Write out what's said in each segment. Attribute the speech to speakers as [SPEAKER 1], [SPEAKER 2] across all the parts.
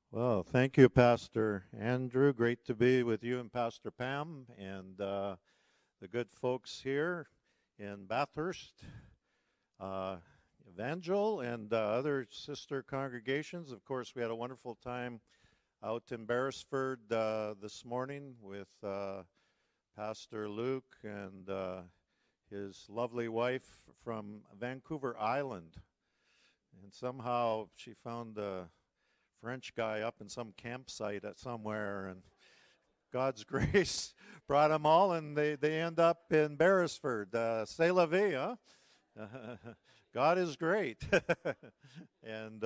[SPEAKER 1] Well, thank you, Pastor Andrew. Great to be with you and Pastor Pam and the good folks here in Bathurst, uh, Evangel, and other sister congregations. Of course, we had a wonderful time out in Beresford this morning with Pastor Luke and his lovely wife from Vancouver Island. And somehow she found a French guy up in some campsite at somewhere, and God's grace brought them all, and they end up in Beresford. C'est la vie, huh? God is great. and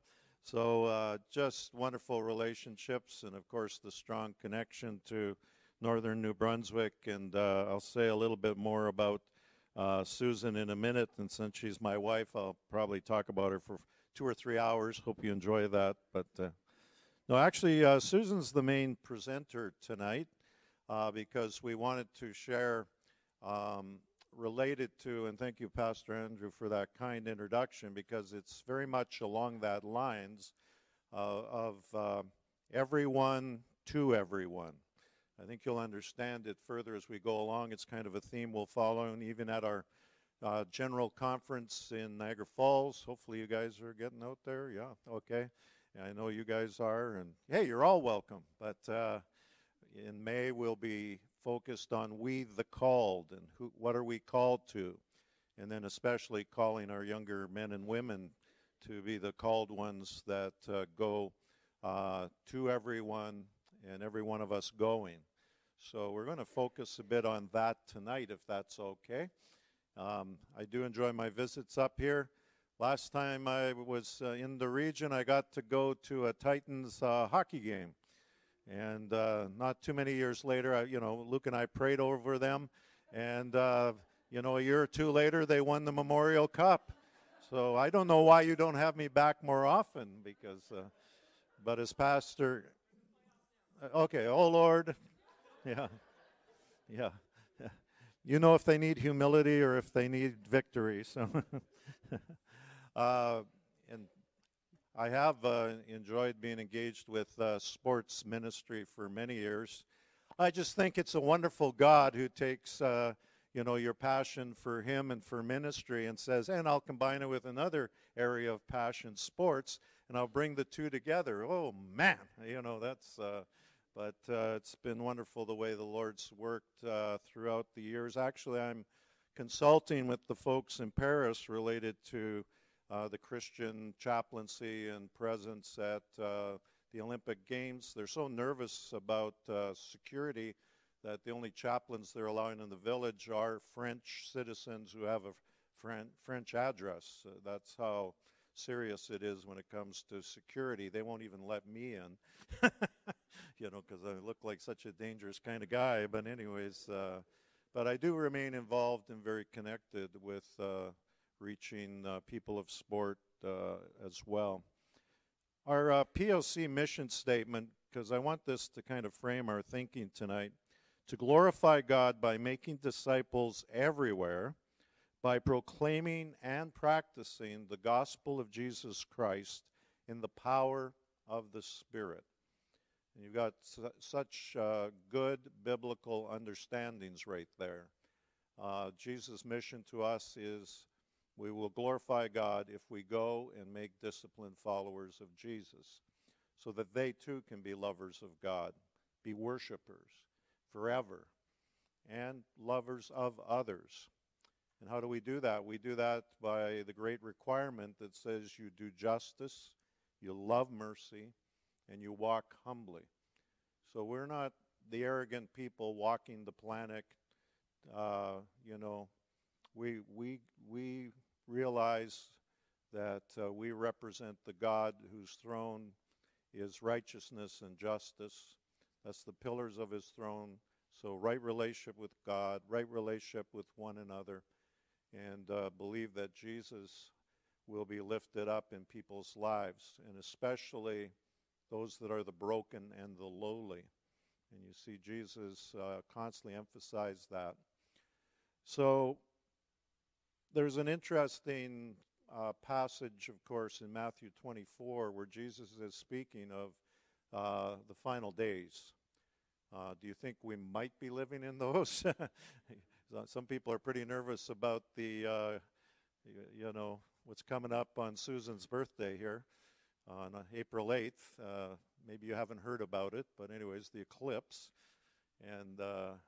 [SPEAKER 1] just wonderful relationships, and of course the strong connection to northern New Brunswick. And I'll say a little bit more about Susan in a minute, and since she's my wife, I'll probably talk about her for 2 or 3 hours. Hope you enjoy that. But no, actually, Susan's the main presenter tonight because we wanted to share related to, and thank you, Pastor Andrew, for that kind introduction, because it's very much along that lines of everyone to everyone. I think you'll understand it further as we go along. It's kind of a theme we'll follow, and even at our general conference in Niagara Falls. Hopefully you guys are getting out there. Yeah, okay. I know you guys are, and hey, you're all welcome. But in May, we'll be focused on we the called, and what are we called to, and then especially calling our younger men and women to be the called ones that go to everyone and every one of us going. So we're going to focus a bit on that tonight, if that's okay. I do enjoy my visits up here. Last time I was in the region, I got to go to a Titans hockey game. And not too many years later, Luke and I prayed over them. And, a year or two later, they won the Memorial Cup. So I don't know why you don't have me back more often, because, but as pastor, okay, oh Lord, yeah, yeah. You know if they need humility or if they need victory. So, and I have enjoyed being engaged with sports ministry for many years. I just think it's a wonderful God who takes, your passion for Him and for ministry and says, and I'll combine it with another area of passion, sports, and I'll bring the two together. Oh man, that's. But it's been wonderful the way the Lord's worked throughout the years. Actually, I'm consulting with the folks in Paris related to the Christian chaplaincy and presence at the Olympic Games. They're so nervous about security that the only chaplains they're allowing in the village are French citizens who have a French address. That's how serious it is when it comes to security. They won't even let me in. Because I look like such a dangerous kind of guy. But anyways, but I do remain involved and very connected with reaching people of sport as well. Our POC mission statement, because I want this to kind of frame our thinking tonight, to glorify God by making disciples everywhere, by proclaiming and practicing the gospel of Jesus Christ in the power of the Spirit. And you've got such good biblical understandings right there. Jesus' mission to us is we will glorify God if we go and make disciplined followers of Jesus, so that they too can be lovers of God, be worshipers forever, and lovers of others. And how do we do that? We do that by the great requirement that says you do justice, you love mercy, and you walk humbly. So we're not the arrogant people walking the planet. We realize that we represent the God whose throne is righteousness and justice. That's the pillars of his throne. So right relationship with God, right relationship with one another, and believe that Jesus will be lifted up in people's lives, and especially those that are the broken and the lowly. And you see Jesus constantly emphasize that. So there's an interesting passage, of course, in Matthew 24 where Jesus is speaking of the final days. Do you think we might be living in those? Some people are pretty nervous about the, what's coming up on Susan's birthday here on April 8th. Maybe you haven't heard about it, but anyways, the eclipse. And,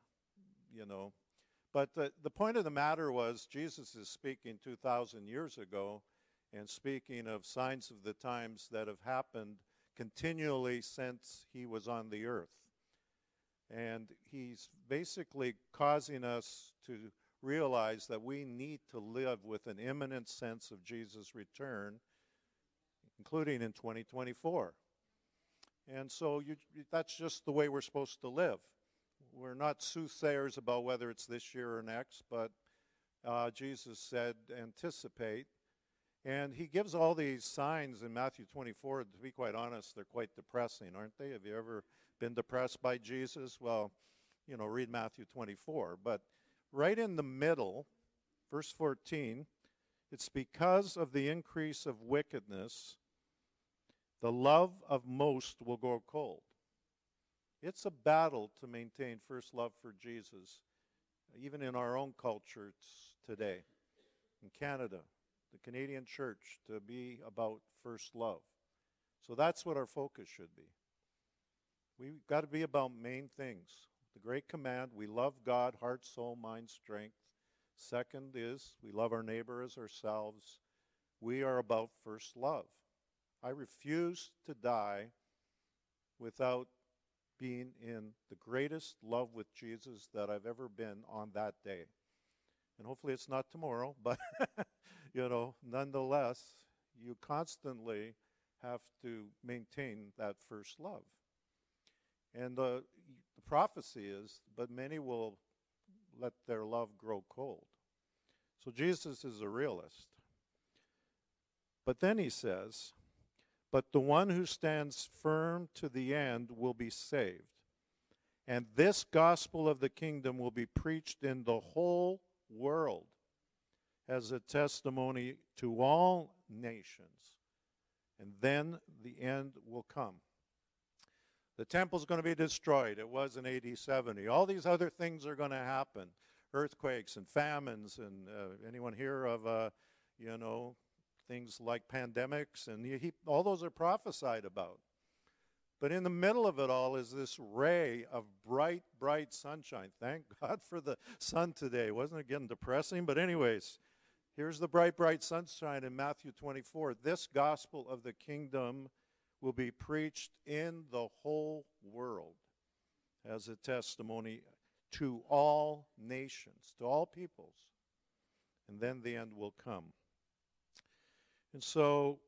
[SPEAKER 1] but the point of the matter was Jesus is speaking 2,000 years ago and speaking of signs of the times that have happened continually since he was on the earth. And he's basically causing us to realize that we need to live with an imminent sense of Jesus' return, including in 2024. And so that's just the way we're supposed to live. We're not soothsayers about whether it's this year or next, but Jesus said, anticipate. And he gives all these signs in Matthew 24. To be quite honest, they're quite depressing, aren't they? Have you ever been depressed by Jesus? Well, read Matthew 24. But right in the middle, verse 14, it's because of the increase of wickedness, the love of most will grow cold. It's a battle to maintain first love for Jesus, even in our own culture today. In Canada, the Canadian church, to be about first love. So that's what our focus should be. We've got to be about main things. The great command, we love God, heart, soul, mind, strength. Second is, we love our neighbor as ourselves. We are about first love. I refuse to die without being in the greatest love with Jesus that I've ever been on that day. And hopefully it's not tomorrow, but, nonetheless, you constantly have to maintain that first love. And the prophecy is, but many will let their love grow cold. So Jesus is a realist. But then he says, but the one who stands firm to the end will be saved. And this gospel of the kingdom will be preached in the whole world as a testimony to all nations. And then the end will come. The temple's going to be destroyed. It was in AD 70. All these other things are going to happen. Earthquakes and famines. And anyone hear of, things like pandemics? And all those are prophesied about. But in the middle of it all is this ray of bright, bright sunshine. Thank God for the sun today. Wasn't it getting depressing? But anyways, here's the bright, bright sunshine in Matthew 24. This gospel of the kingdom will be preached in the whole world as a testimony to all nations, to all peoples. And then the end will come. And so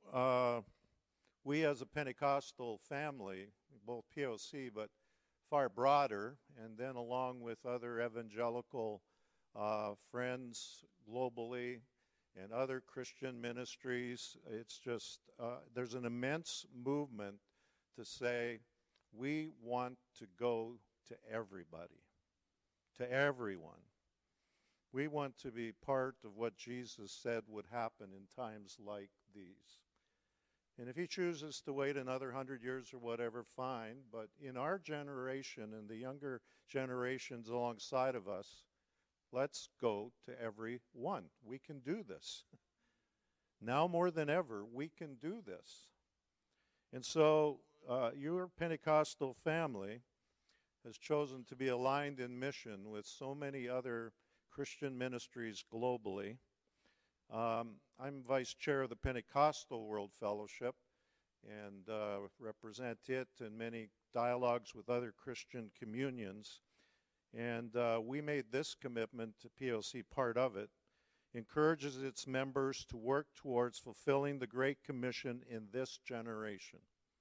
[SPEAKER 1] we as a Pentecostal family, both POC but far broader, and then along with other evangelical friends globally and other Christian ministries, it's just, there's an immense movement to say we want to go to everybody, to everyone. We want to be part of what Jesus said would happen in times like these. And if he chooses to wait another 100 years or whatever, fine. But in our generation and the younger generations alongside of us, let's go to everyone. We can do this. Now more than ever, we can do this. And so your Pentecostal family has chosen to be aligned in mission with so many other Christian ministries globally. I'm vice chair of the Pentecostal World Fellowship and represent it in many dialogues with other Christian communions. And we made this commitment to POC, part of it, encourages its members to work towards fulfilling the Great Commission in this generation.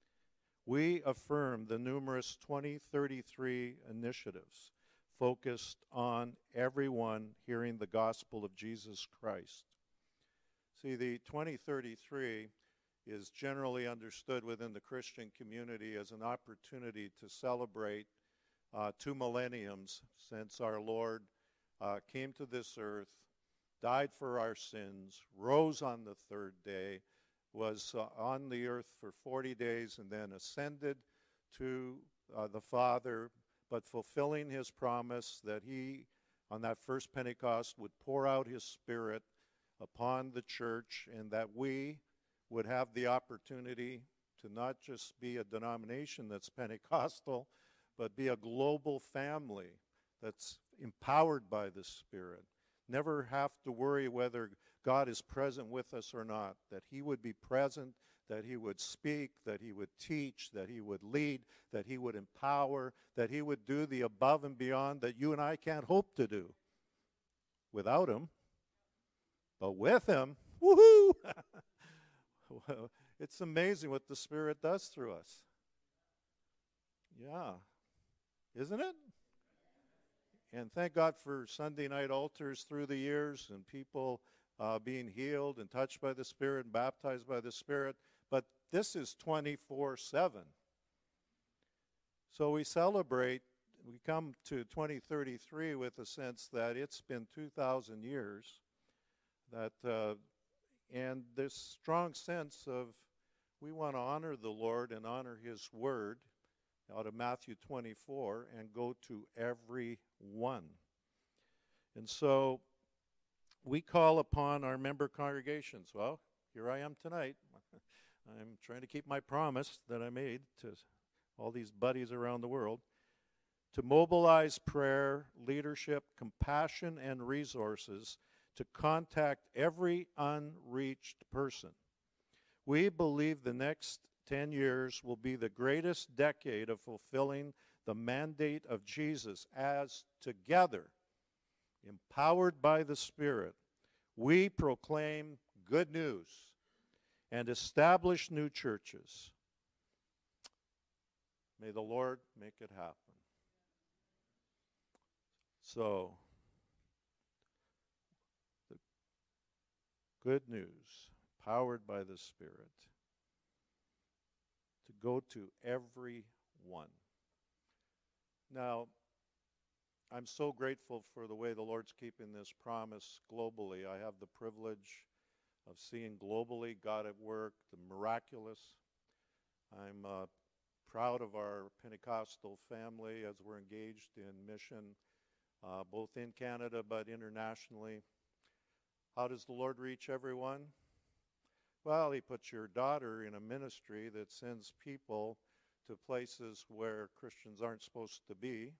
[SPEAKER 1] We affirm the numerous 2033 initiatives focused on everyone hearing the gospel of Jesus Christ. See, the 2033 is generally understood within the Christian community as an opportunity to celebrate 2 millenniums since our Lord came to this earth, died for our sins, rose on the third day, was on the earth for 40 days, and then ascended to the Father, but fulfilling his promise that he, on that first Pentecost, would pour out his Spirit upon the church, and that we would have the opportunity to not just be a denomination that's Pentecostal, but be a global family that's empowered by the Spirit. Never have to worry whether God is present with us or not, that he would be present, that he would speak, that he would teach, that he would lead, that he would empower, that he would do the above and beyond that you and I can't hope to do without him. But with him, woohoo! Well, it's amazing what the Spirit does through us. Yeah. Isn't it? And thank God for Sunday night altars through the years and people being healed and touched by the Spirit and baptized by the Spirit. But this is 24/7. So we celebrate, we come to 2033 with a sense that it's been 2,000 years, that and this strong sense of we want to honor the Lord and honor his word out of Matthew 24 and go to every one. And so we call upon our member congregations. Well, here I am tonight. I'm trying to keep my promise that I made to all these buddies around the world to mobilize prayer, leadership, compassion, and resources to contact every unreached person. We believe the next 10 years will be the greatest decade of fulfilling the mandate of Jesus as together, empowered by the Spirit, we proclaim good news and establish new churches. May the Lord make it happen. So, the good news, powered by the Spirit, to go to every one. Now, I'm so grateful for the way the Lord's keeping this promise globally. I have the privilege of seeing globally God at work, the miraculous. I'm proud of our Pentecostal family as we're engaged in mission, both in Canada but internationally. How does the Lord reach everyone? Well, he puts your daughter in a ministry that sends people to places where Christians aren't supposed to be,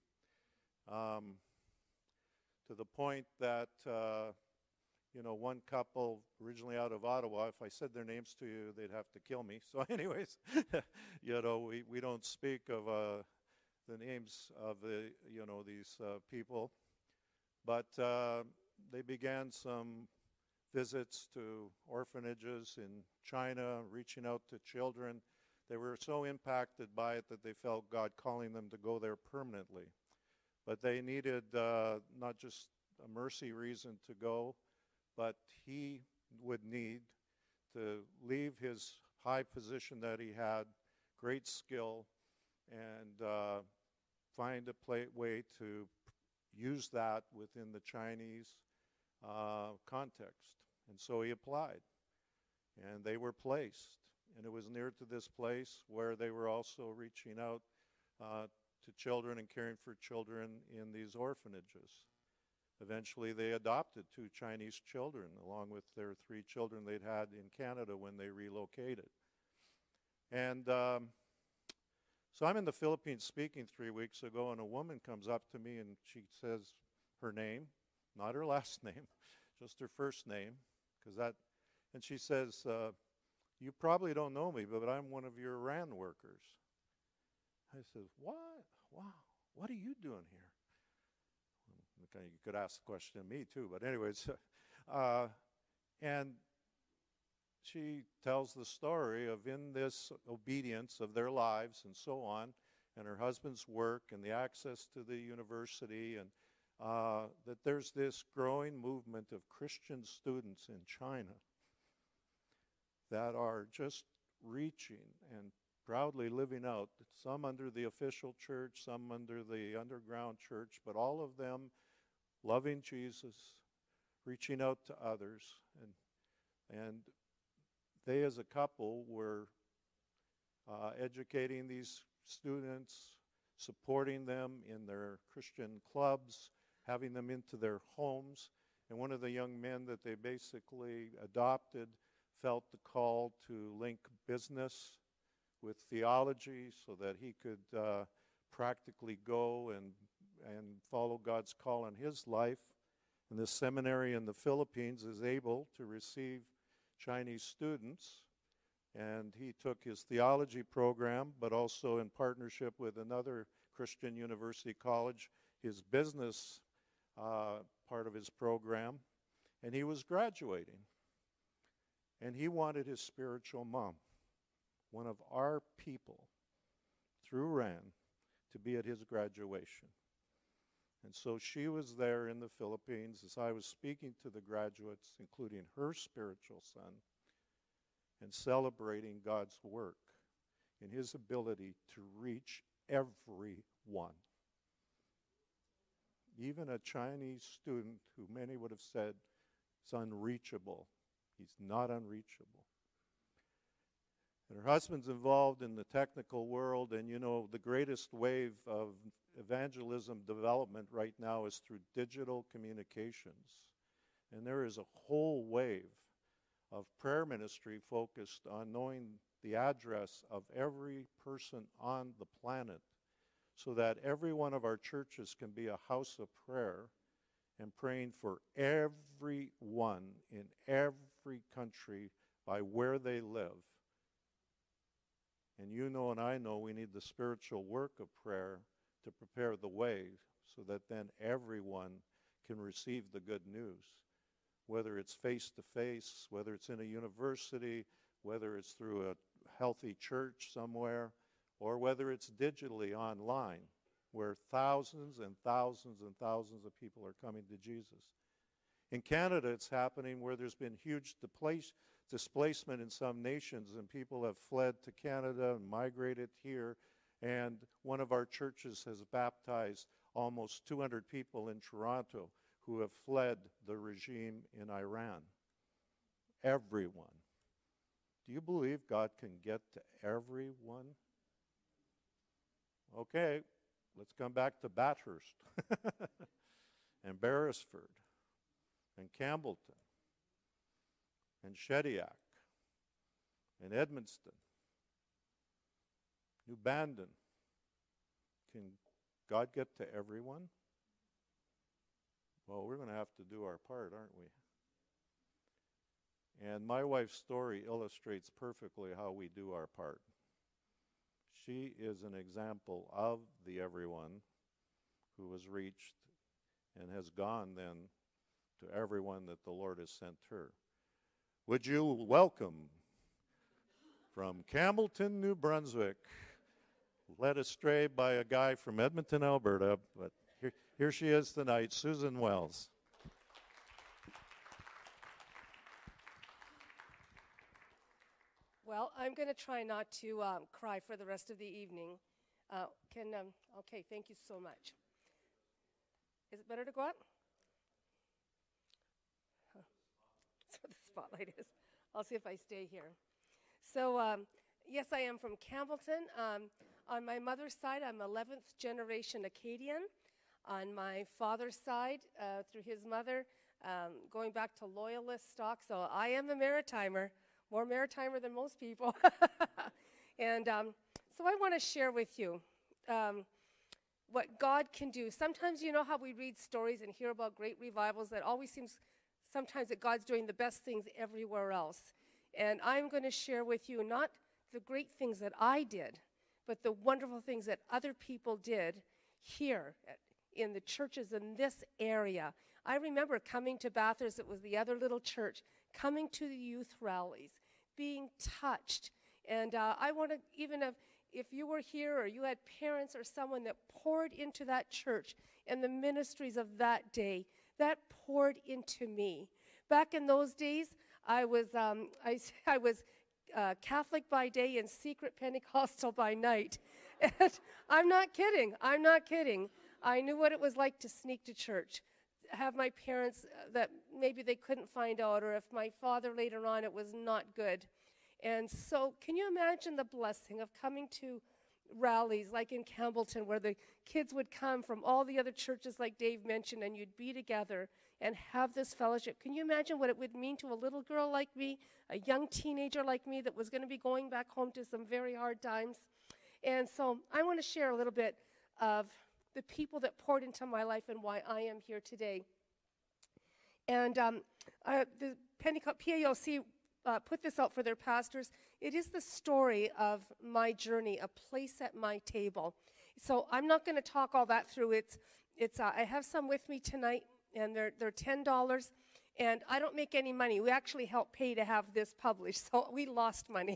[SPEAKER 1] to the point that, one couple originally out of Ottawa, if I said their names to you, they'd have to kill me. So anyways, we don't speak of the names of these people. But they began some visits to orphanages in China, reaching out to children. They were so impacted by it that they felt God calling them to go there permanently. But they needed not just a mercy reason to go, but he would need to leave his high position that he had, great skill, and find a way to use that within the Chinese context. And so he applied, and they were placed. And it was near to this place where they were also reaching out to children and caring for children in these orphanages. Eventually, they adopted 2 Chinese children, along with their 3 children they'd had in Canada when they relocated. And so I'm in the Philippines speaking 3 weeks ago, and a woman comes up to me, and she says her name, not her last name, just her first name, and she says, you probably don't know me, but I'm one of your RAN workers. I said, what? Wow, what are you doing here? Okay, you could ask the question of me too, but anyways, and she tells the story of in this obedience of their lives and so on, and her husband's work and the access to the university, and that there's this growing movement of Christian students in China that are just reaching and proudly living out, some under the official church, some under the underground church, but all of them loving Jesus, reaching out to others. And they as a couple were educating these students, supporting them in their Christian clubs, having them into their homes. And one of the young men that they basically adopted felt the call to link business with theology so that he could practically go and follow God's call in his life. And this seminary in the Philippines is able to receive Chinese students. And he took his theology program, but also in partnership with another Christian university college, his business part of his program. And he was graduating. And he wanted his spiritual mom, one of our people, through RAN, to be at his graduation. And so she was there in the Philippines as I was speaking to the graduates, including her spiritual son, and celebrating God's work in his ability to reach everyone. Even a Chinese student who many would have said is unreachable. He's not unreachable. And her husband's involved in the technical world, and you know, the greatest wave of evangelism development right now is through digital communications. And there is a whole wave of prayer ministry focused on knowing the address of every person on the planet so that every one of our churches can be a house of prayer and praying for everyone in every country by where they live. And you know and I know we need the spiritual work of prayer to prepare the way so that then everyone can receive the good news, whether it's face-to-face, whether it's in a university, whether it's through a healthy church somewhere, or whether it's digitally online, where thousands and thousands and thousands of people are coming to Jesus. In Canada, it's happening where there's been huge displacement in some nations, and people have fled to Canada and migrated here. And one of our churches has baptized almost 200 people in Toronto who have fled the regime in Iran. Everyone. Do you believe God can get to everyone? Okay, let's come back to Bathurst and Beresford and Campbellton and Shediac and Edmundston, New Bandon. Can God get to everyone? Well, we're going to have to do our part, aren't we? And my wife's story illustrates perfectly how we do our part. She is an example of the everyone who was reached and has gone then to everyone that the Lord has sent her. Would you welcome from Campbellton, New Brunswick, led astray by a guy from Edmonton, Alberta, but here she is tonight, Susan Wells.
[SPEAKER 2] Well, I'm going to try not to cry for the rest of the evening. Okay, thank you so much. Is it better to go up? Huh. That's where the spotlight is. I'll see if I stay here. So, yes, I am from Campbellton. On my mother's side, I'm 11th generation Acadian. On my father's side, through his mother, going back to Loyalist stock. So I am a Maritimer. More Maritimer than most people. And so I want to share with you what God can do. Sometimes you know how we read stories and hear about great revivals that always seems sometimes that God's doing the best things everywhere else. And I'm going to share with you not the great things that I did, but the wonderful things that other people did here in the churches in this area. I remember coming to Bathurst, it was the other little church, coming to the youth rallies, being touched. And I want to, even if you were here or you had parents or someone that poured into that church and the ministries of that day, that poured into me. Back in those days, I was Catholic by day and secret Pentecostal by night. And I'm not kidding. I knew what it was like to sneak to church, have my parents that maybe they couldn't find out, or if my father later on, it was not good. And so can you imagine the blessing of coming to rallies like in Campbellton where the kids would come from all the other churches like Dave mentioned, and you'd be together and have this fellowship. Can you imagine what it would mean to a little girl like me, a young teenager like me that was going to be going back home to some very hard times? And so I want to share a little bit of the people that poured into my life and why I am here today. And the Pentecost PAOC put this out for their pastors. It is the story of my journey, a place at my table. So I'm not going to talk all that through. I have some with me tonight, and they're $10. And I don't make any money. We actually help pay to have this published, so we lost money.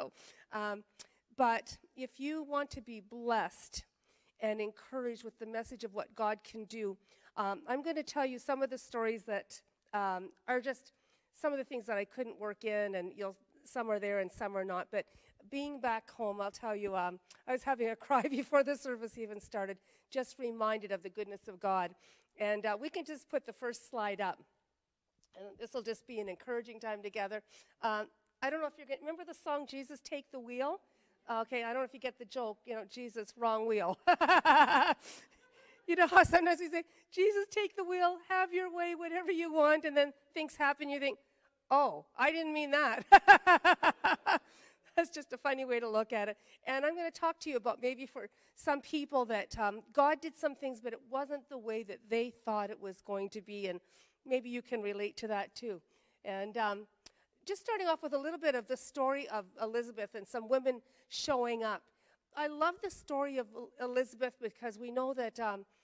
[SPEAKER 2] But if you want to be blessed and encouraged with the message of what God can do, I'm going to tell you some of the stories that are just some of the things that I couldn't work in, and some are there and some are not. But being back home, I'll tell you, I was having a cry before the service even started, just reminded of the goodness of God. And we can just put the first slide up. And this will just be an encouraging time together. I don't know if you're going to remember the song, Jesus Take the Wheel? Okay, I don't know if you get the joke, Jesus, wrong wheel. You know how sometimes we say, Jesus, take the wheel, have your way, whatever you want, and then things happen, you think, oh, I didn't mean that. That's just a funny way to look at it. And I'm going to talk to you about maybe for some people that God did some things, but it wasn't the way that they thought it was going to be, and maybe you can relate to that too. And just starting off with a little bit of the story of Elizabeth and some women showing up. I love the story of Elizabeth because we know that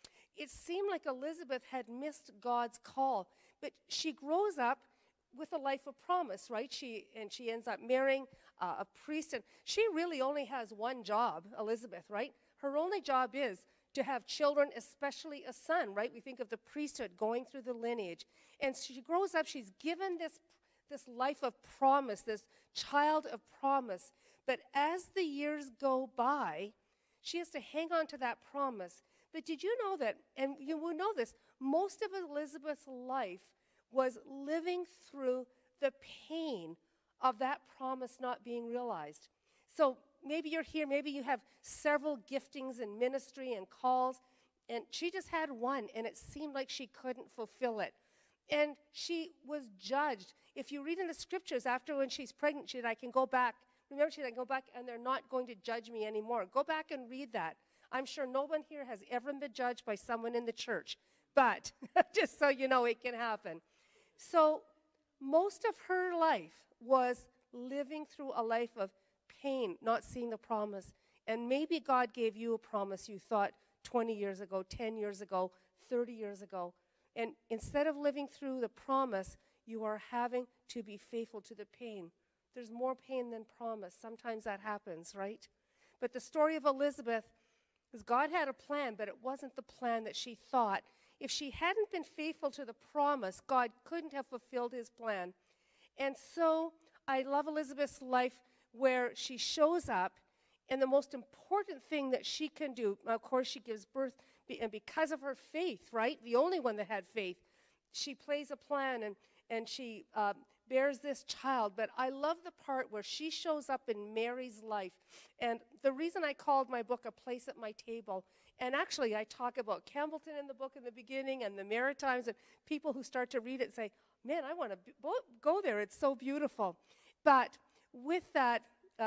[SPEAKER 2] it seemed like Elizabeth had missed God's call, but she grows up with a life of promise, right? She ends up marrying a priest, and she really only has one job, Elizabeth, right? Her only job is to have children, especially a son, right? We think of the priesthood going through the lineage. And she grows up, she's given this life of promise, this child of promise. But as the years go by, she has to hang on to that promise. But did you know that, and you will know this, most of Elizabeth's life was living through the pain of that promise not being realized. So maybe you're here, maybe you have several giftings in ministry and calls, and she just had one, and it seemed like she couldn't fulfill it. And she was judged. If you read in the scriptures, after when she's pregnant, she said, I can go back. Remember, she said, I can go back, and they're not going to judge me anymore. Go back and read that. I'm sure no one here has ever been judged by someone in the church. But just so you know, it can happen. So most of her life was living through a life of pain, not seeing the promise. And maybe God gave you a promise you thought 20 years ago, 10 years ago, 30 years ago. And instead of living through the promise, you are having to be faithful to the pain. There's more pain than promise. Sometimes that happens, right? But the story of Elizabeth is God had a plan, but it wasn't the plan that she thought. If she hadn't been faithful to the promise, God couldn't have fulfilled his plan. And so I love Elizabeth's life where she shows up, and the most important thing that she can do, of course, she gives birth, and because of her faith, right, the only one that had faith, she plays a plan, and she bears this child. But I love the part where she shows up in Mary's life. And the reason I called my book A Place at My Table, and actually I talk about Campbellton in the book in the beginning and the Maritimes, and people who start to read it say, man, I want to go there. It's so beautiful. But with that,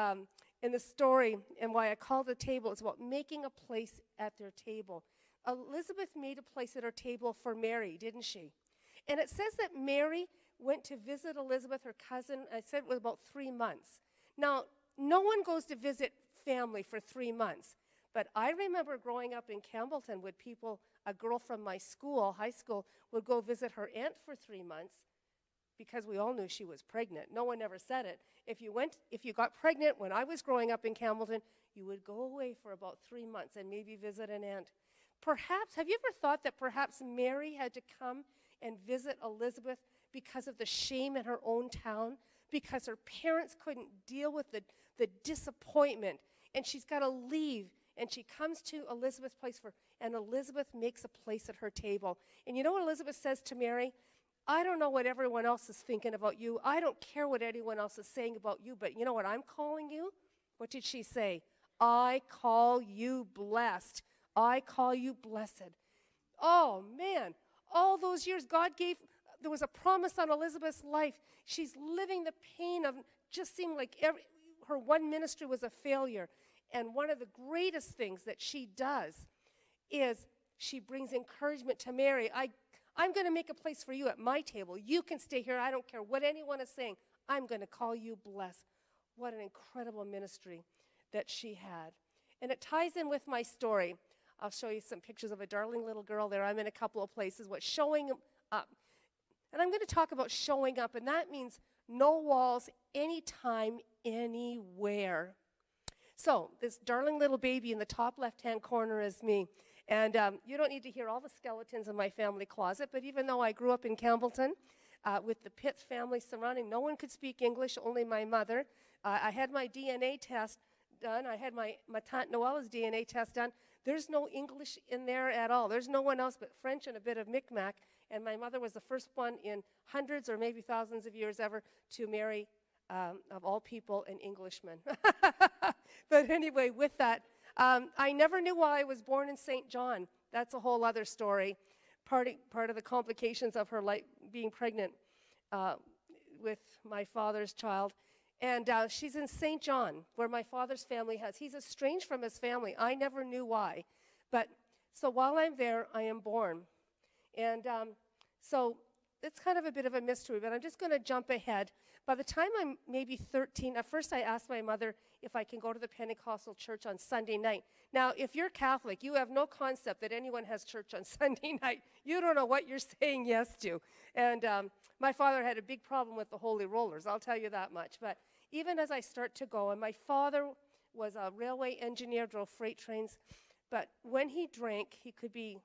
[SPEAKER 2] in the story, and why I call the table, it's about making a place at their table. Elizabeth made a place at her table for Mary, didn't she? And it says that Mary went to visit Elizabeth, her cousin. I said it was about 3 months. Now, no one goes to visit family for 3 months. But I remember growing up in Campbellton with people, a girl from my school, high school, would go visit her aunt for 3 months because we all knew she was pregnant. No one ever said it. If you got pregnant when I was growing up in Campbellton, you would go away for about 3 months and maybe visit an aunt. Perhaps, have you ever thought that perhaps Mary had to come and visit Elizabeth because of the shame in her own town, because her parents couldn't deal with the disappointment, and she's got to leave, and she comes to Elizabeth's place, and Elizabeth makes a place at her table. And you know what Elizabeth says to Mary? I don't know what everyone else is thinking about you. I don't care what anyone else is saying about you, but you know what I'm calling you? What did she say? I call you blessed. I call you blessed. Oh, man. All those years, there was a promise on Elizabeth's life. She's living the pain of just seeming like her one ministry was a failure. And one of the greatest things that she does is she brings encouragement to Mary. I'm going to make a place for you at my table. You can stay here. I don't care what anyone is saying. I'm going to call you blessed. What an incredible ministry that she had. And it ties in with my story. I'll show you some pictures of a darling little girl there. I'm in a couple of places. Showing up. And I'm going to talk about showing up, and that means no walls, anytime, anywhere. So this darling little baby in the top left-hand corner is me. And you don't need to hear all the skeletons in my family closet, but even though I grew up in Campbellton with the Pitts family surrounding, no one could speak English, only my mother. I had my DNA test done. I had my Tante Noella's DNA test done. There's no English in there at all. There's no one else but French and a bit of Micmac. And my mother was the first one in hundreds or maybe thousands of years ever to marry, of all people, an Englishman. But anyway, with that, I never knew why I was born in St. John. That's a whole other story. Part of the complications of her life being pregnant with my father's child. And she's in St. John, where my father's family has. He's estranged from his family. I never knew why. But so while I'm there, I am born. And so it's kind of a bit of a mystery, but I'm just going to jump ahead. By the time I'm maybe 13, at first I asked my mother if I can go to the Pentecostal church on Sunday night. Now, if you're Catholic, you have no concept that anyone has church on Sunday night. You don't know what you're saying yes to. And my father had a big problem with the holy rollers, I'll tell you that much. But even as I start to go, and my father was a railway engineer, drove freight trains, but when he drank, he could be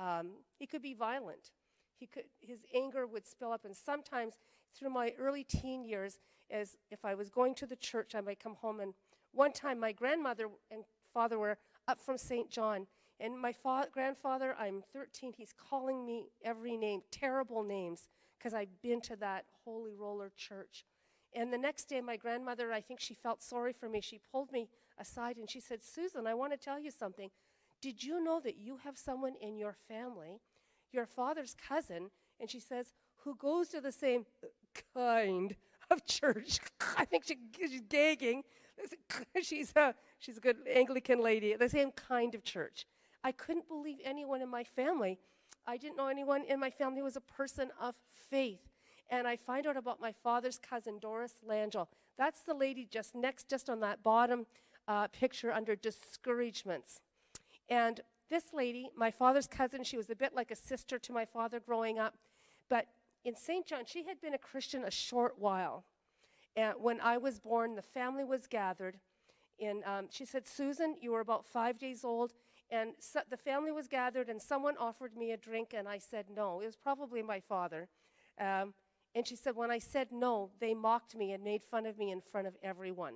[SPEAKER 2] violent. His anger would spill up, and sometimes through my early teen years, as if I was going to the church, I might come home, and one time my grandmother and father were up from St. John, and my grandfather, I'm 13, he's calling me every name, terrible names, because I've been to that holy roller church. And the next day, my grandmother, I think she felt sorry for me. She pulled me aside, and she said, Susan, I want to tell you something. Did you know that you have someone in your family, your father's cousin, and she says, who goes to the same kind of church? I think she's gagging. She's a good Anglican lady, the same kind of church. I couldn't believe anyone in my family. I didn't know anyone in my family who was a person of faith. And I find out about my father's cousin, Doris Langell. That's the lady just on that bottom picture under discouragements. And this lady, my father's cousin, she was a bit like a sister to my father growing up. But in St. John, she had been a Christian a short while. And when I was born, the family was gathered. And she said, Susan, you were about 5 days old. And so the family was gathered, and someone offered me a drink, and I said no. It was probably my father. And she said, when I said no, they mocked me and made fun of me in front of everyone.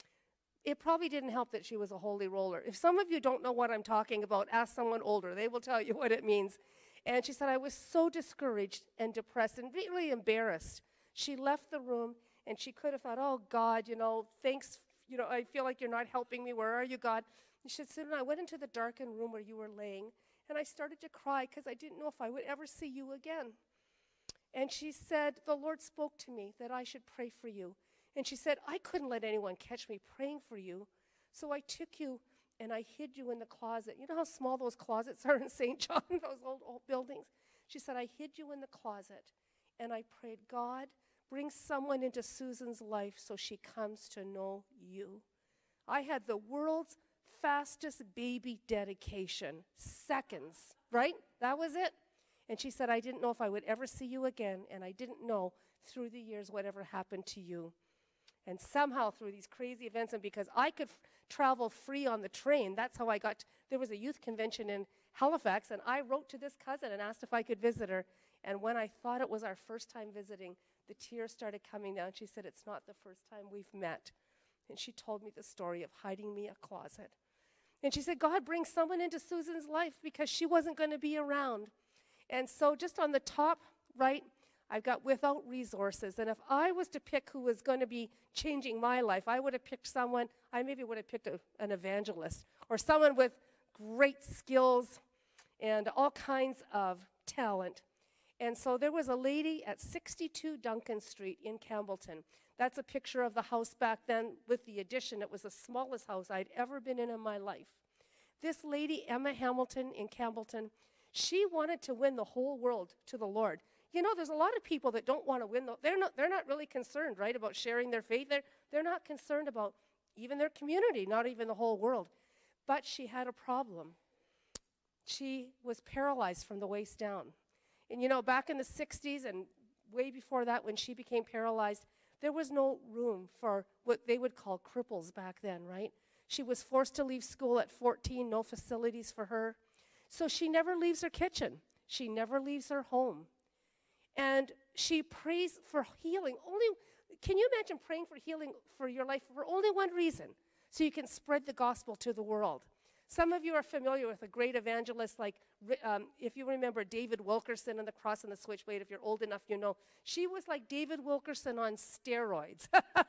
[SPEAKER 2] It probably didn't help that she was a holy roller. If some of you don't know what I'm talking about, ask someone older. They will tell you what it means. And she said, I was so discouraged and depressed and really embarrassed. She left the room, and she could have thought, oh, God, thanks. I feel like you're not helping me. Where are you, God? And she said, Susan, I went into the darkened room where you were laying, and I started to cry because I didn't know if I would ever see you again. And she said, the Lord spoke to me that I should pray for you. And she said, I couldn't let anyone catch me praying for you. So I took you and I hid you in the closet. You know how small those closets are in St. John, those old buildings? She said, I hid you in the closet. And I prayed, God, bring someone into Susan's life so she comes to know you. I had the world's fastest baby dedication, seconds, right? That was it. And she said, I didn't know if I would ever see you again, and I didn't know through the years whatever happened to you. And somehow through these crazy events, and because I could travel free on the train, that's how I got there was a youth convention in Halifax, and I wrote to this cousin and asked if I could visit her. And when I thought it was our first time visiting, the tears started coming down. She said, it's not the first time we've met. And she told me the story of hiding me a closet. And she said, God, bring someone into Susan's life because she wasn't going to be around. And so just on the top right, I've got without resources. And if I was to pick who was going to be changing my life, I would have picked someone, I maybe would have picked an evangelist or someone with great skills and all kinds of talent. And so there was a lady at 62 Duncan Street in Campbellton. That's a picture of the house back then with the addition. It was the smallest house I'd ever been in my life. This lady, Emma Hamilton in Campbellton, she wanted to win the whole world to the Lord. You know, there's a lot of people that don't want to win. They're not really concerned, right, about sharing their faith. They're not concerned about even their community, not even the whole world. But she had a problem. She was paralyzed from the waist down. And, you know, back in the 60s and way before that when she became paralyzed, there was no room for what they would call cripples back then, right? She was forced to leave school at 14, no facilities for her. So she never leaves her kitchen. She never leaves her home. And she prays for healing. Can you imagine praying for healing for your life for only one reason? So you can spread the gospel to the world. Some of you are familiar with a great evangelist like, if you remember David Wilkerson and the Cross and the Switchblade, if you're old enough, you know. She was like David Wilkerson on steroids.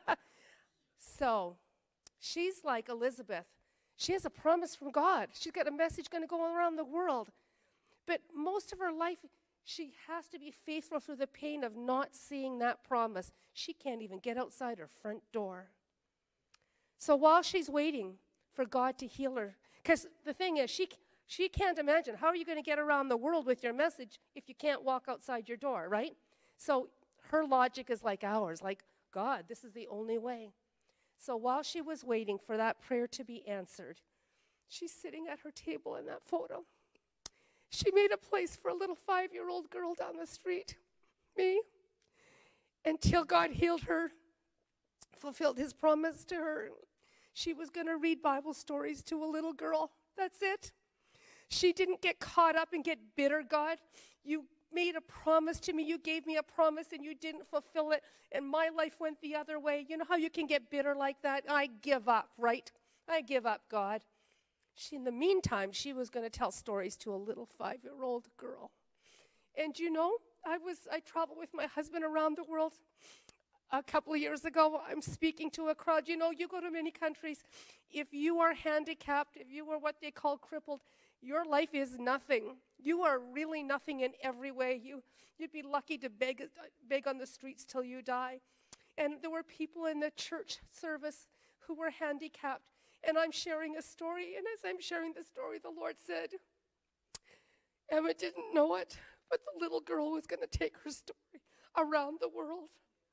[SPEAKER 2] So she's like Elizabeth. She has a promise from God. She's got a message going to go around the world. But most of her life, she has to be faithful through the pain of not seeing that promise. She can't even get outside her front door. So while she's waiting for God to heal her, because the thing is, she can't imagine, how are you going to get around the world with your message if you can't walk outside your door, right? So her logic is like ours, like, God, this is the only way. So while she was waiting for that prayer to be answered, she's sitting at her table in that photo. She made a place for a little 5-year-old girl down the street, me, until God healed her, fulfilled his promise to her. She was going to read Bible stories to a little girl. That's it. She didn't get caught up and get bitter, God. You made a promise to me. You gave me a promise and you didn't fulfill it, and my life went the other way. You know how you can get bitter like that? I give up, right? I give up, God. In the meantime, she was going to tell stories to a little 5-year-old girl. And you know, I traveled with my husband around the world. A couple of years ago, I'm speaking to a crowd. You know, you go to many countries. If you are handicapped, if you are what they call crippled, your life is nothing. You are really nothing in every way. You'd be lucky to beg on the streets till you die. And there were people in the church service who were handicapped. And I'm sharing a story, and as I'm sharing the story, the Lord said, Emma didn't know it, but the little girl was going to take her story around the world.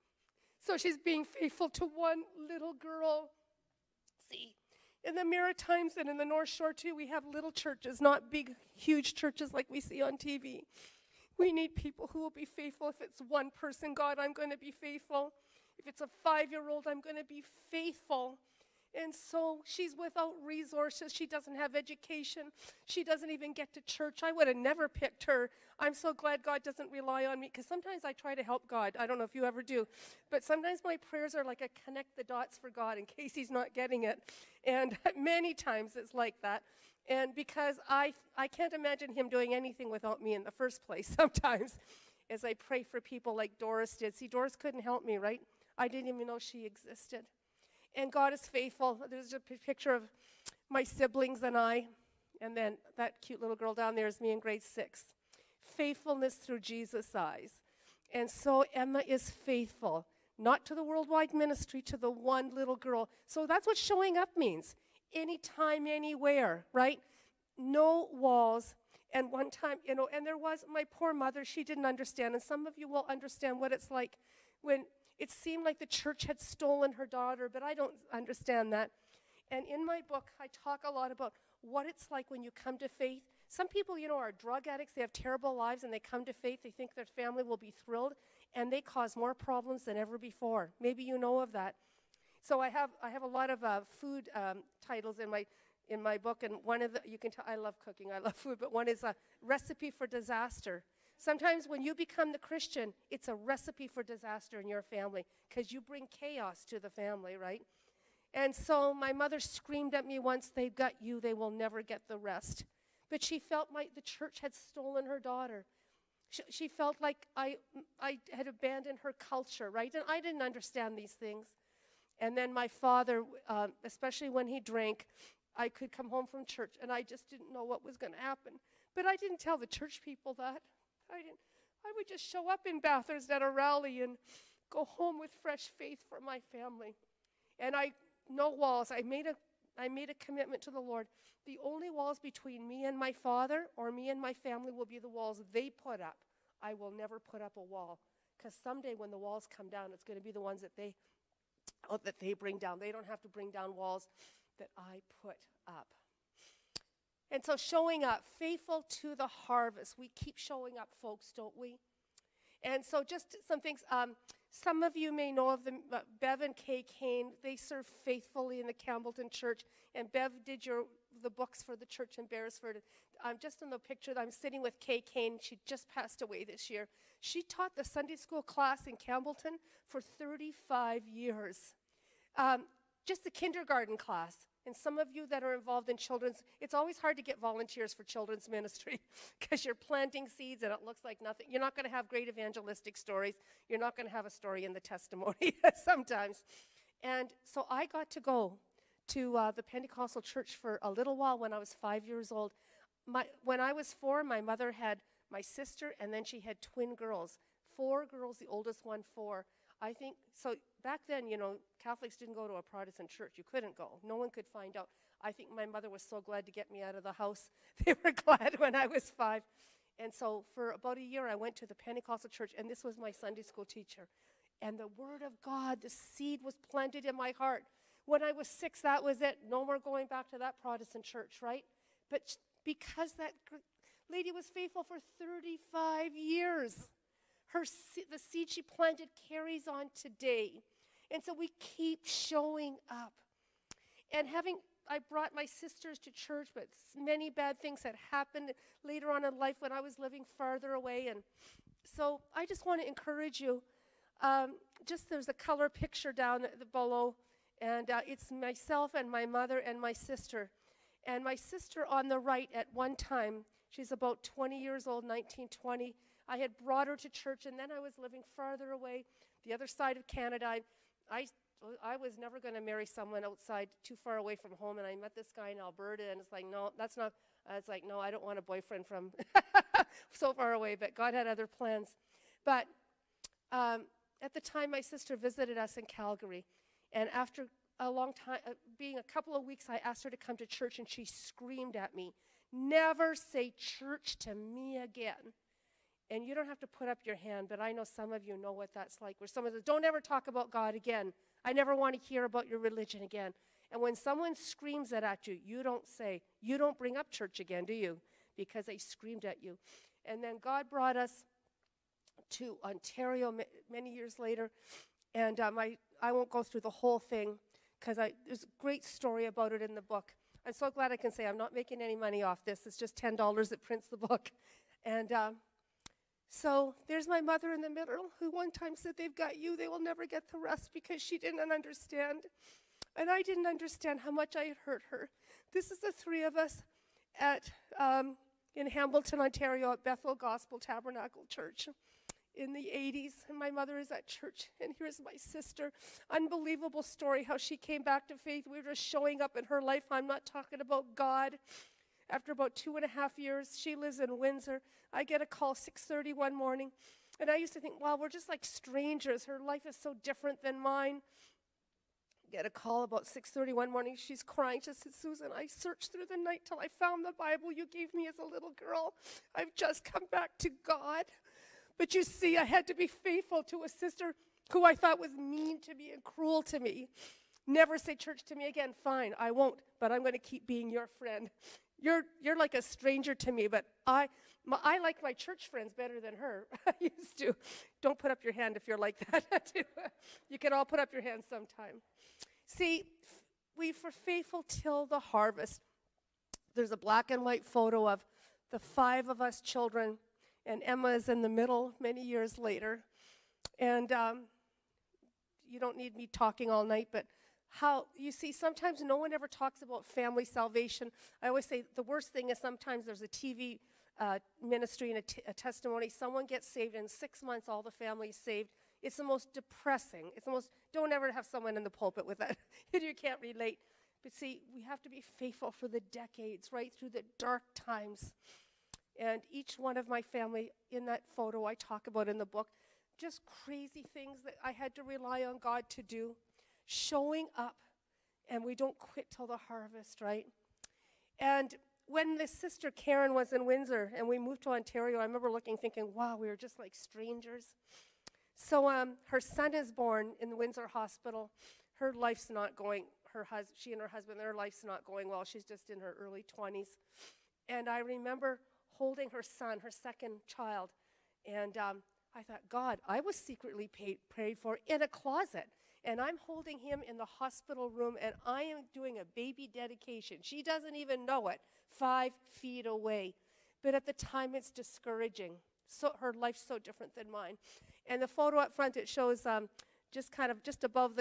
[SPEAKER 2] So she's being faithful to one little girl. See, in the Maritimes and in the North Shore too, we have little churches, not big, huge churches like we see on TV. We need people who will be faithful. If it's one person, God, I'm going to be faithful. If it's a 5-year-old, I'm going to be faithful. And so she's without resources. She doesn't have education. She doesn't even get to church. I would have never picked her. I'm so glad God doesn't rely on me, because sometimes I try to help God. I don't know if you ever do. But sometimes my prayers are like a connect the dots for God in case he's not getting it. And many times it's like that. And because I can't imagine him doing anything without me in the first place sometimes, as I pray for people like Doris did. See, Doris couldn't help me, right? I didn't even know she existed. And God is faithful. There's a picture of my siblings and I, and then that cute little girl down there is me in grade 6. Faithfulness through Jesus' eyes. And so Emma is faithful, not to the worldwide ministry, to the one little girl. So that's what showing up means. Anytime, anywhere, right? No walls. And one time, you know, and there was my poor mother, she didn't understand. And some of you will understand what it's like when it seemed like the church had stolen her daughter, but I don't understand that. And in my book, I talk a lot about what it's like when you come to faith. Some people, you know, are drug addicts. They have terrible lives, and they come to faith. They think their family will be thrilled, and they cause more problems than ever before. Maybe you know of that. So I have a lot of food titles in my book, and one of the, you can tell I love cooking, I love food, but one is a recipe for disaster. Sometimes when you become the Christian, it's a recipe for disaster in your family because you bring chaos to the family, right? And so my mother screamed at me once, they've got you, they will never get the rest. But she felt the church had stolen her daughter. She felt like I had abandoned her culture, right? And I didn't understand these things. And then my father, especially when he drank, I could come home from church, and I just didn't know what was going to happen. But I didn't tell the church people that. I would just show up in Bathurst at a rally and go home with fresh faith for my family. And no walls. I made a commitment to the Lord. The only walls between me and my father or me and my family will be the walls they put up. I will never put up a wall, because someday when the walls come down, it's going to be the ones that they bring down. They don't have to bring down walls that I put up. And so showing up, faithful to the harvest. We keep showing up, folks, don't we? And so just some things. Some of you may know of them, Bev and Kay Kane. They serve faithfully in the Campbellton Church. And Bev did the books for the church in Beresford. Just in the picture, I'm sitting with Kay Kane. She just passed away this year. She taught the Sunday school class in Campbellton for 35 years. Just the kindergarten class. And some of you that are involved in children's, it's always hard to get volunteers for children's ministry because you're planting seeds and it looks like nothing. You're not going to have great evangelistic stories. You're not going to have a story in the testimony sometimes. And so I got to go to the Pentecostal church for a little while when I was 5 years old. When I was 4, my mother had my sister, and then she had twin girls. 4 girls, the oldest one 4. I think, so back then, Catholics didn't go to a Protestant church. You couldn't go. No one could find out. I think my mother was so glad to get me out of the house. They were glad when I was 5. And so for about a year, I went to the Pentecostal church, and this was my Sunday school teacher. And the Word of God, the seed was planted in my heart. When I was 6, that was it. No more going back to that Protestant church, right? But because that lady was faithful for 35 years, the seed she planted carries on today. And so we keep showing up. And I brought my sisters to church, but many bad things had happened later on in life when I was living farther away. And so I just want to encourage you. There's a color picture down below, and it's myself and my mother and my sister. And my sister on the right at one time, she's about 20 years old, 1920. I had brought her to church, and then I was living farther away, the other side of Canada. I was never going to marry someone outside too far away from home, and I met this guy in Alberta, and it's like, no, that's not, it's like, no, I don't want a boyfriend from so far away, but God had other plans. But at the time, my sister visited us in Calgary, and after a long time, being a couple of weeks, I asked her to come to church, and she screamed at me, "Never say church to me again." And you don't have to put up your hand, but I know some of you know what that's like, where someone says, "Don't ever talk about God again. I never want to hear about your religion again." And when someone screams that at you, you don't bring up church again, do you? Because they screamed at you. And then God brought us to Ontario many years later, and I won't go through the whole thing, because there's a great story about it in the book. I'm so glad I can say I'm not making any money off this. It's just $10 that prints the book. And so there's my mother in the middle, who one time said, "They've got you, they will never get the rest," because she didn't understand. And I didn't understand how much I had hurt her. This is the 3 of us in Hamilton, Ontario, at Bethel Gospel Tabernacle Church in the 80s. And my mother is at church, and here's my sister. Unbelievable story, how she came back to faith. We were just showing up in her life. I'm not talking about God. After about 2.5 years, she lives in Windsor. I get a call 6:30 one morning, and I used to think, wow, we're just like strangers. Her life is so different than mine. Get a call about 6:30 one morning. She's crying. She said, "Susan, I searched through the night till I found the Bible you gave me as a little girl. I've just come back to God. But you see, I had to be faithful to a sister who I thought was mean to me and cruel to me. Never say church to me again." "Fine, I won't, but I'm going to keep being your friend. You're like a stranger to me, but I like my church friends better than her." I used to. Don't put up your hand if you're like that. You can all put up your hands sometime. See, we were faithful till the harvest. There's a black and white photo of the 5 of us children, and Emma is in the middle many years later. And you don't need me talking all night, but you see, sometimes no one ever talks about family salvation. I always say the worst thing is sometimes there's a TV ministry and a testimony. Someone gets saved, in 6 months, all the family's saved. It's the most depressing. Don't ever have someone in the pulpit with that. You can't relate. But see, we have to be faithful for the decades, right through the dark times. And each one of my family in that photo I talk about in the book, just crazy things that I had to rely on God to do, showing up, and we don't quit till the harvest, right? And when this sister Karen was in Windsor and we moved to Ontario, I remember thinking, wow, we were just like strangers. So her son is born in the Windsor Hospital. Her life's not going, she and her husband, their life's not going well. She's just in her early 20s. And I remember holding her son, her second child, and I thought, God, I was secretly prayed for in a closet, and I'm holding him in the hospital room, and I am doing a baby dedication. She doesn't even know it, 5 feet away. But at the time, it's discouraging. So her life's so different than mine. And the photo up front, it shows just above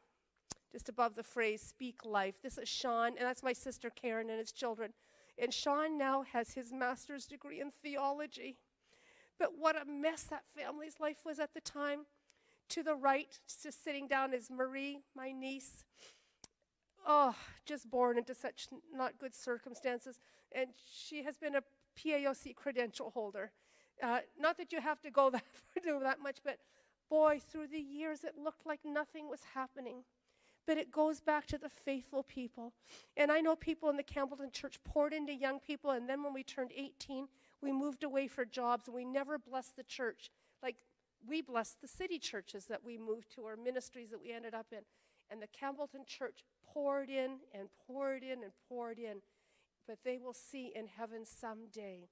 [SPEAKER 2] the phrase, speak life. This is Sean, and that's my sister Karen and his children. And Sean now has his master's degree in theology. But what a mess that family's life was at the time. To the right, just sitting down, is Marie, my niece. Oh, just born into such not good circumstances. And she has been a PAOC credential holder. Not that you have to go do that much, but boy, through the years it looked like nothing was happening. But it goes back to the faithful people. And I know people in the Campbellton church poured into young people, and then when we turned 18, we moved away for jobs, and we never blessed the church. Like, we blessed the city churches that we moved to, or ministries that we ended up in. And the Campbellton church poured in and poured in and poured in. But they will see in heaven someday.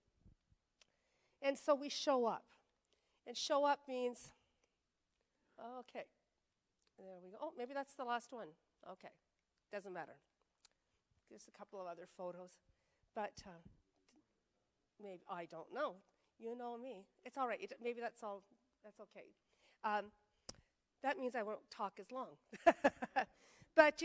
[SPEAKER 2] And so we show up. And show up means, okay. There we go. Oh, maybe that's the last one. Okay. Doesn't matter. There's a couple of other photos. But maybe, I don't know. You know me. It's all right. Maybe that's all. That's okay. That means I won't talk as long. But,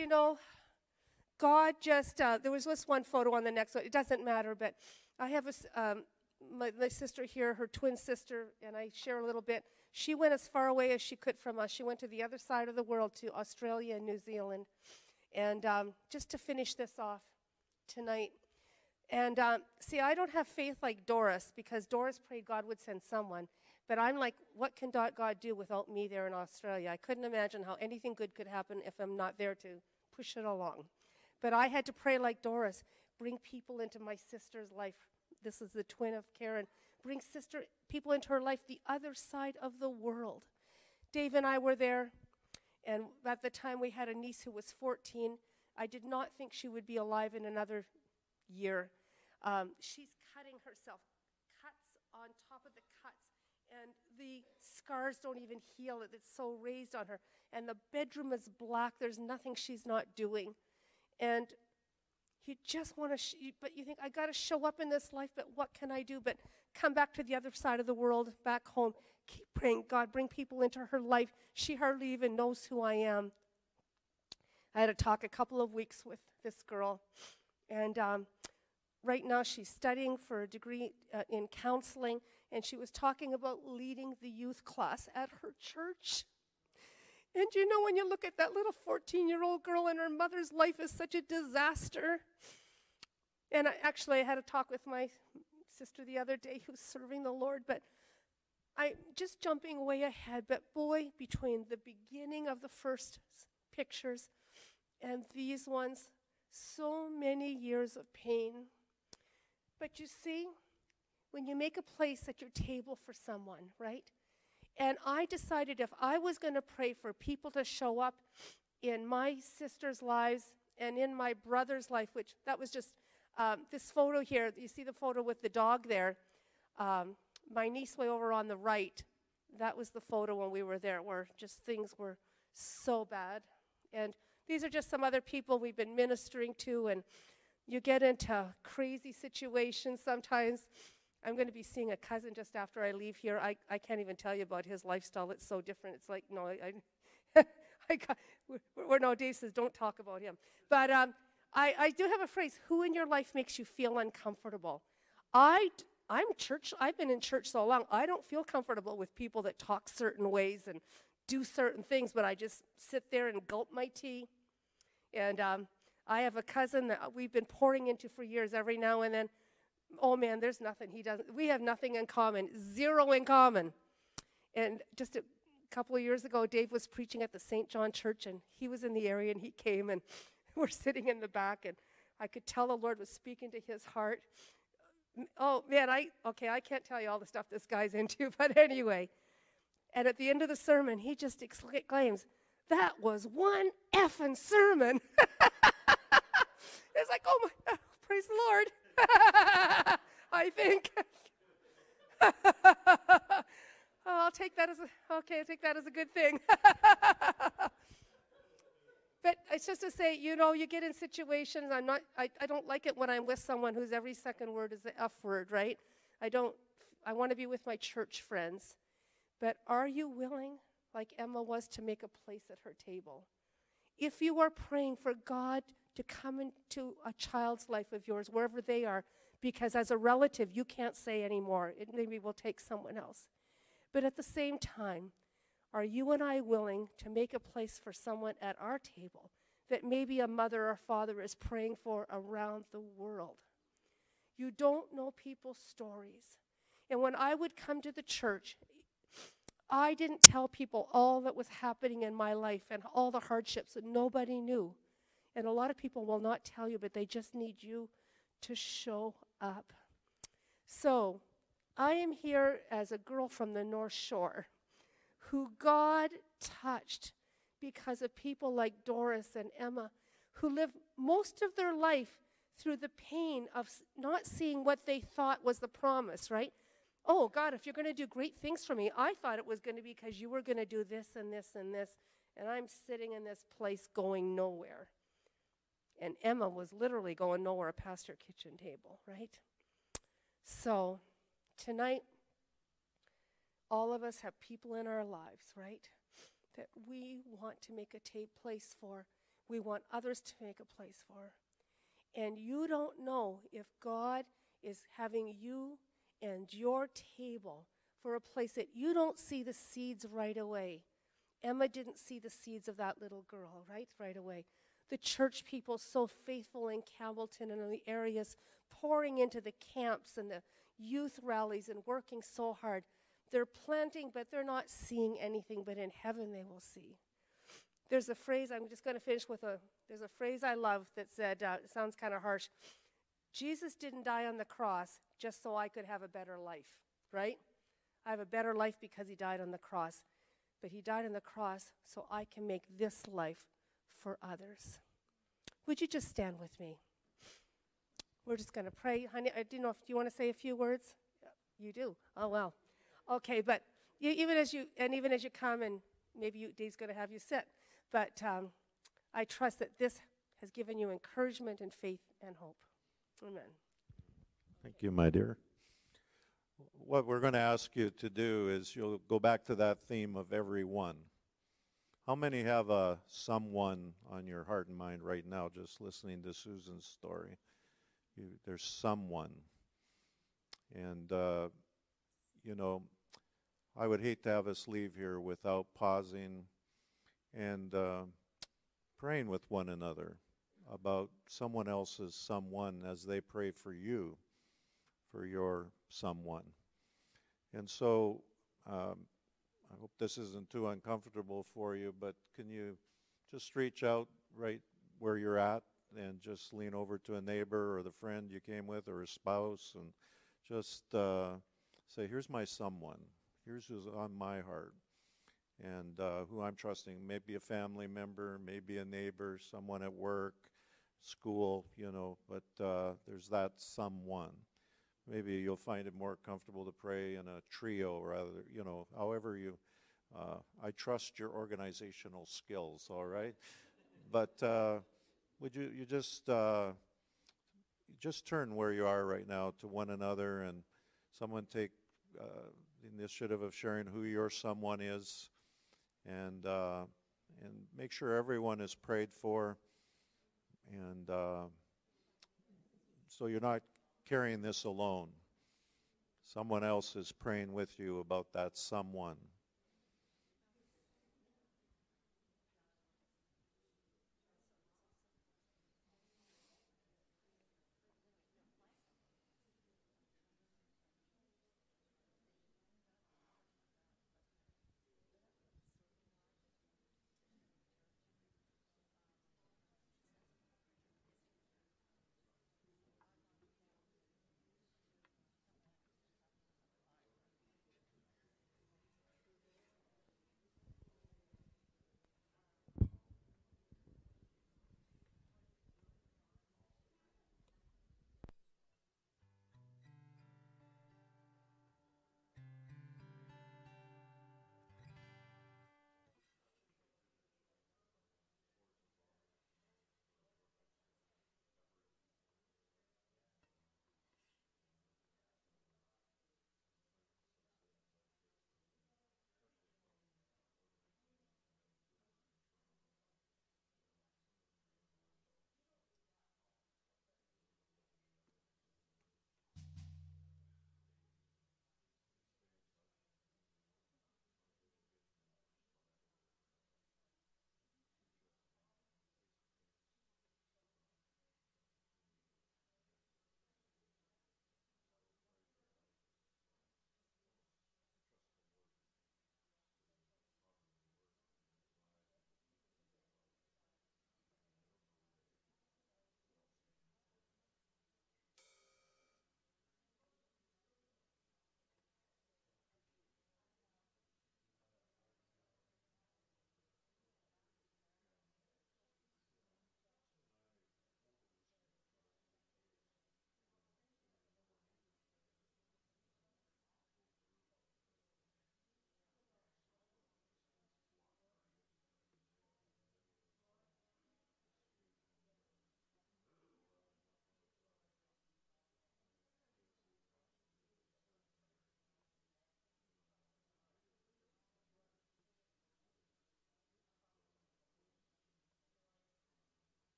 [SPEAKER 2] God just, there was this one photo on the next one. It doesn't matter, but I have my sister here, her twin sister, and I share a little bit. She went as far away as she could from us. She went to the other side of the world, to Australia and New Zealand. And just to finish this off tonight. And see, I don't have faith like Doris, because Doris prayed God would send someone. But I'm like, what can God do without me there in Australia? I couldn't imagine how anything good could happen if I'm not there to push it along. But I had to pray like Doris, bring people into my sister's life. This is the twin of Karen. Bring people into her life, the other side of the world. Dave and I were there, and at the time we had a niece who was 14. I did not think she would be alive in another year. She's cutting herself, cuts on top of the cuts, and the scars don't even heal. It's so raised on her. And the bedroom is black. There's nothing she's not doing. And you just want to, but you think, I got to show up in this life, but what can I do? But come back to the other side of the world, back home. Keep praying. God, bring people into her life. She hardly even knows who I am. I had a talk a couple of weeks with this girl. And right now she's studying for a degree in counseling. And she was talking about leading the youth class at her church. And when you look at that little 14-year-old girl, and her mother's life is such a disaster. And I had a talk with my sister the other day who's serving the Lord, but I'm just jumping way ahead. But boy, between the beginning of the first pictures and these ones, so many years of pain. But you see, when you make a place at your table for someone, right? And I decided if I was going to pray for people to show up in my sister's lives and in my brother's life, which that was just this photo here. You see the photo with the dog there. My niece way over on the right, that was the photo when we were there, where just things were so bad. And these are just some other people we've been ministering to, and you get into crazy situations sometimes. I'm going to be seeing a cousin just after I leave here. I can't even tell you about his lifestyle. It's so different. It's like, no, Dave says, don't talk about him. But I do have a phrase, who in your life makes you feel uncomfortable? I I've been in church so long, I don't feel comfortable with people that talk certain ways and do certain things, but I just sit there and gulp my tea. And I have a cousin that we've been pouring into for years every now and then. Oh man, there's nothing he doesn't. We have nothing in common, zero in common. And just a couple of years ago, Dave was preaching at the St. John Church, and he was in the area, and he came, and we're sitting in the back, and I could tell the Lord was speaking to his heart. Oh man, I can't tell you all the stuff this guy's into, but anyway. And at the end of the sermon, he just exclaims, "That was one effing sermon." It's like, oh my, praise the Lord. I think. I'll take that as a good thing. But it's just to say, you get in situations, I don't like it when I'm with someone whose every second word is the F word, right? I want to be with my church friends. But are you willing, like Emma was, to make a place at her table? If you are praying for God to come into a child's life of yours, wherever they are, because as a relative, you can't say anymore. It maybe will take someone else. But at the same time, are you and I willing to make a place for someone at our table that maybe a mother or father is praying for around the world? You don't know people's stories. And when I would come to the church, I didn't tell people all that was happening in my life and all the hardships that nobody knew. And a lot of people will not tell you, but they just need you to show up. So, I am here as a girl from the North Shore who God touched because of people like Doris and Emma who lived most of their life through the pain of not seeing what they thought was the promise, right? Oh, God, if you're going to do great things for me, I thought it was going to be because you were going to do this and this and this, and I'm sitting in this place going nowhere. And Emma was literally going nowhere past her kitchen table, right? So tonight, all of us have people in our lives, right, that we want to make a place for. We want others to make a place for. And you don't know if God is having you and your table for a place that you don't see the seeds right away. Emma didn't see the seeds of that little girl, right away. The church people so faithful in Campbellton and in the areas, pouring into the camps and the youth rallies and working so hard. They're planting, but they're not seeing anything, but in heaven they will see. There's a phrase, I'm just going to finish with there's a phrase I love that said, it sounds kind of harsh, Jesus didn't die on the cross just so I could have a better life, right? I have a better life because he died on the cross. But he died on the cross so I can make this life for others. Would you just stand with me? We're just going to pray. Honey, I don't know if you want to say a few words? You do? Oh, well. Okay, but even as you come, and maybe Dave's going to have you sit, but I trust that this has given you encouragement and faith and hope. Amen.
[SPEAKER 1] Thank you, my dear. What we're going to ask you to do is you'll go back to that theme of everyone. How many have a someone on your heart and mind right now just listening to Susan's story? There's someone. And, I would hate to have us leave here without pausing and praying with one another about someone else's someone as they pray for you, for your someone. And so I hope this isn't too uncomfortable for you, but can you just reach out right where you're at and just lean over to a neighbor or the friend you came with or a spouse and just say, here's my someone. Here's who's on my heart and who I'm trusting. Maybe a family member, maybe a neighbor, someone at work, school, but there's that someone. Maybe you'll find it more comfortable to pray in a trio rather, however you, I trust your organizational skills, all right? But would you just turn where you are right now to one another and someone take the initiative of sharing who your someone is and make sure everyone is prayed for and so you're not carrying this alone. Someone else is praying with you about that someone.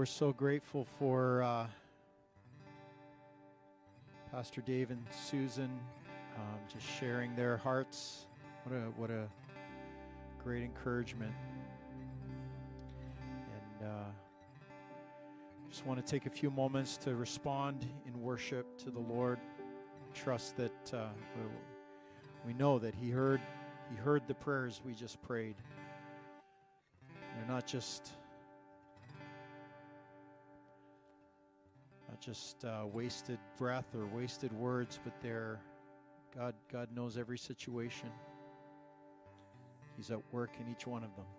[SPEAKER 3] so grateful for Pastor Dave and Susan just sharing their hearts. What a great encouragement. And just want to take a few moments to respond in worship to the Lord. Trust that we know that He heard the prayers we just prayed. They're not just wasted breath or wasted words, but they're God knows every situation. He's at work in each one of them.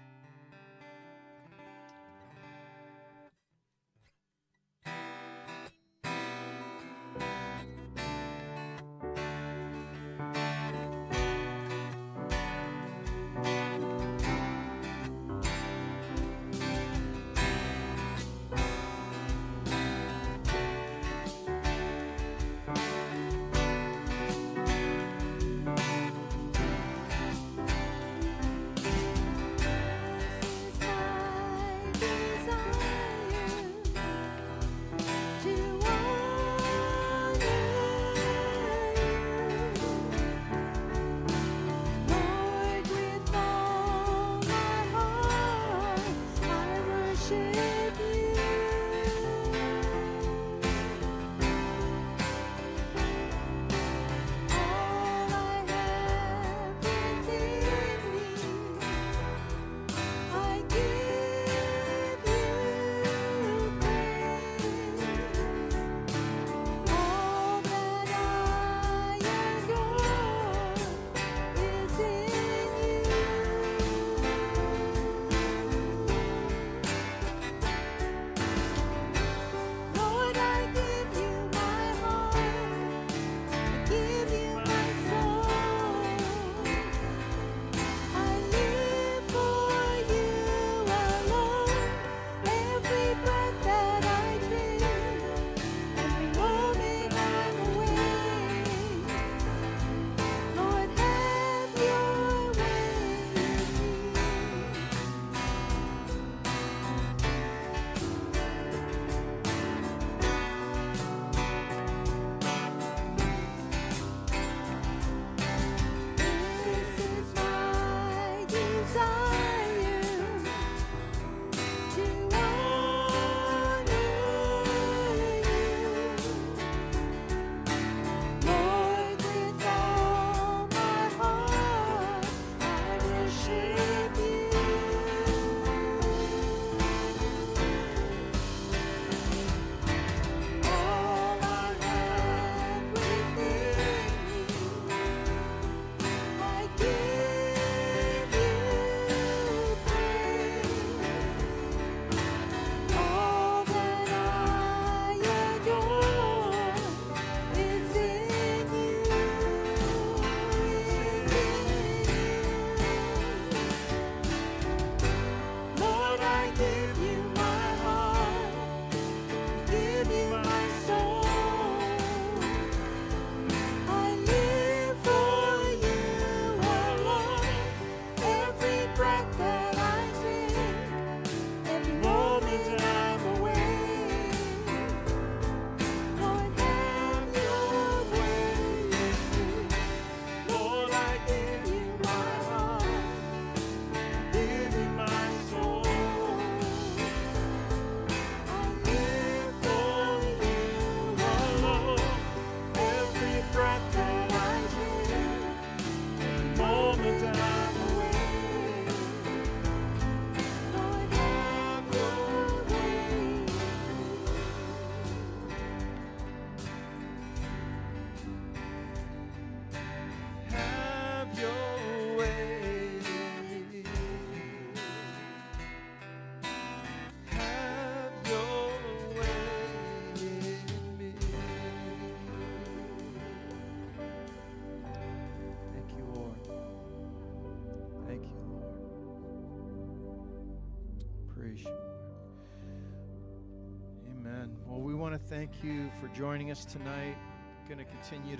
[SPEAKER 3] Thank you for joining us tonight. Going to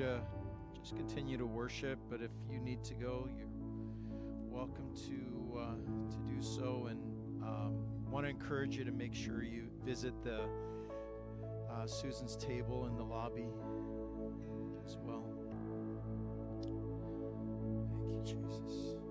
[SPEAKER 3] continue to worship, but if you need to go, you're welcome to do so. And want to encourage you to make sure you visit the Susan's table in the lobby as well. Thank you, Jesus.